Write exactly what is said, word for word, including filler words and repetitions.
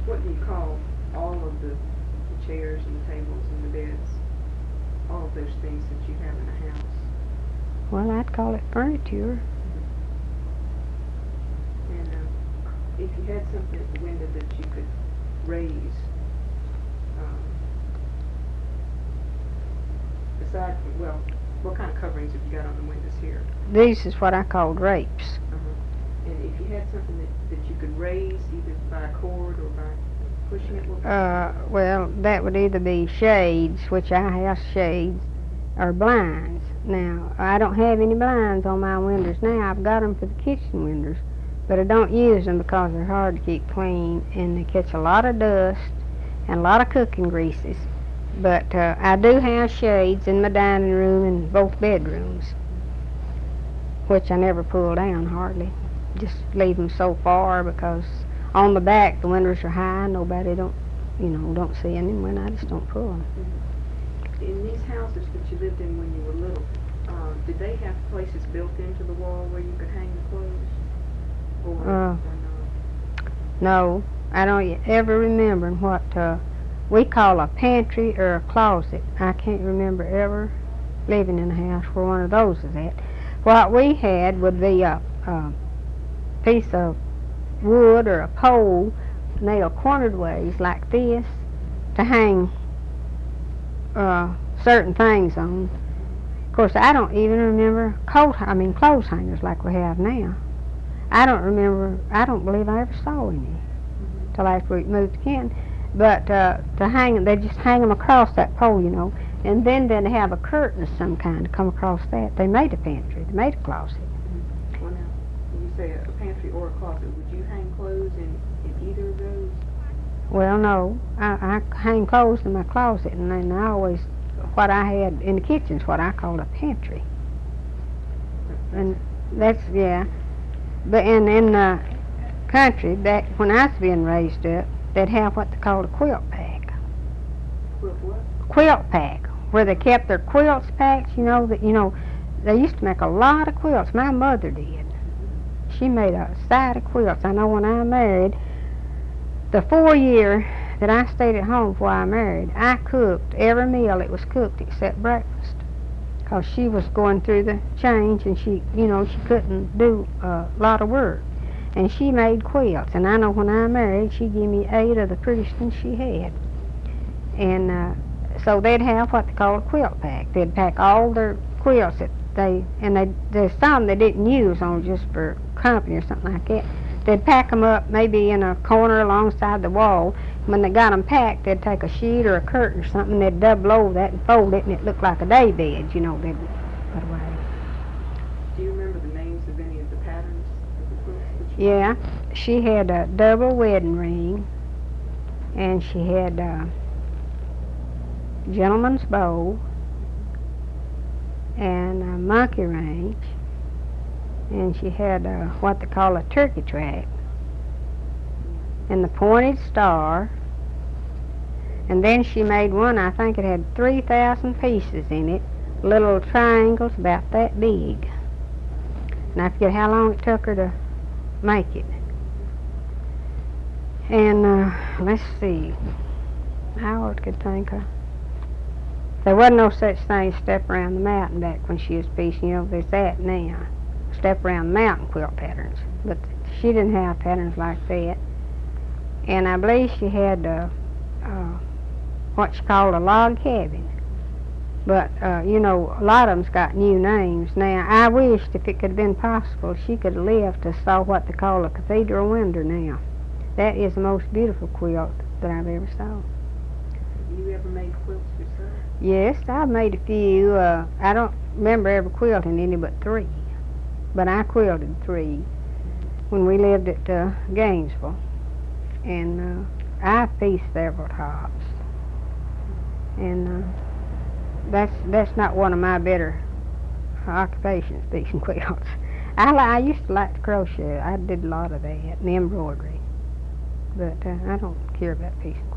what do you call all of the, the chairs and the tables and the beds, all of those things that you have in a house? Well, I'd call it furniture. And uh, if you had something at the window that you could raise, um, aside from, well, what kind of coverings have you got on the windows here? These is what I call drapes. Uh-huh. And if you had something that, that you could raise, either by a cord or by pushing it, what Uh, well, that would either be shades, which I have shades, or blinds. Now, I don't have any blinds on my windows now. I've got them for the kitchen windows, but I don't use them because they're hard to keep clean, and they catch a lot of dust and a lot of cooking greases. But uh, I do have shades in my dining room and both bedrooms, which I never pull down hardly. Just leave them so far because on the back the windows are high. Nobody don't, you know, don't see them when I just don't pull them. In these houses that you lived in when you were little, uh, did they have places built into the wall where you could hang the clothes? Or, Uh, or not? No, I don't ever remember what uh, we call a pantry or a closet. I can't remember ever living in a house where one of those is at. What we had would be a, a piece of wood or a pole nailed cornered ways like this to hang uh, certain things on. Of course, I don't even remember coat, I mean clothes hangers like we have now. I don't remember, I don't believe I ever saw any Mm-hmm. till after we moved again. But uh, to hang, they just hang them across that pole, you know, and then they'd have a curtain of some kind to come across that. They made a pantry, they made a closet. Mm-hmm. Well, now, when you say a, a pantry or a closet, would you hang clothes in, in either of those? Well, no, I, I hang clothes in my closet, and then I always, what I had in the kitchen is what I called a pantry. And that's, yeah. But in, in the country, back when I was being raised up, they'd have what they called a quilt pack. Quilt what? Quilt pack, where they kept their quilts packed, you know, that, you know, they used to make a lot of quilts. My mother did. She made a side of quilts. I know when I married, the four year that I stayed at home before I married, I cooked every meal that was cooked except breakfast. Because she was going through the change and she, you know, she couldn't do a lot of work. And she made quilts. And I know when I married, she gave me eight of the prettiest ones she had. And uh, so they'd have what they called a quilt pack. They'd pack all their quilts that they, and they, there's some they didn't use on just for company or something like that. They'd pack them up maybe in a corner alongside the wall. When they got them packed, they'd take a sheet or a curtain or something, they'd double over that and fold it, and it looked like a day bed, you know, they'd put away. Do you remember the names of any of the patterns of the quilts that you Yeah, she had a double wedding ring, and she had a gentleman's bow, and a monkey wrench, and she had a, what they call a turkey track, and the pointed star, and then she made one, I think it had three thousand pieces in it, little triangles about that big. And I forget how long it took her to make it. And uh, let's see, how old could think of. There wasn't no such thing as step around the mountain back when she was piecing, you know, there's that now. Step around the mountain quilt patterns. But she didn't have patterns like that. And I believe she had uh, uh, what she called a log cabin. But, uh, you know, a lot of them's got new names. Now, I wished if it could have been possible, she could have lived to saw what they call a cathedral window now. That is the most beautiful quilt that I've ever saw. Have you ever made quilts yourself? Yes, I've made a few. Uh, I don't remember ever quilting any but three. But I quilted three when we lived at uh, Gainesville. And uh, I pieced several tops. And uh, that's that's not one of my better occupations, piecing quilts. I, li- I used to like to crochet. I did a lot of that, and embroidery. But uh, I don't care about piecing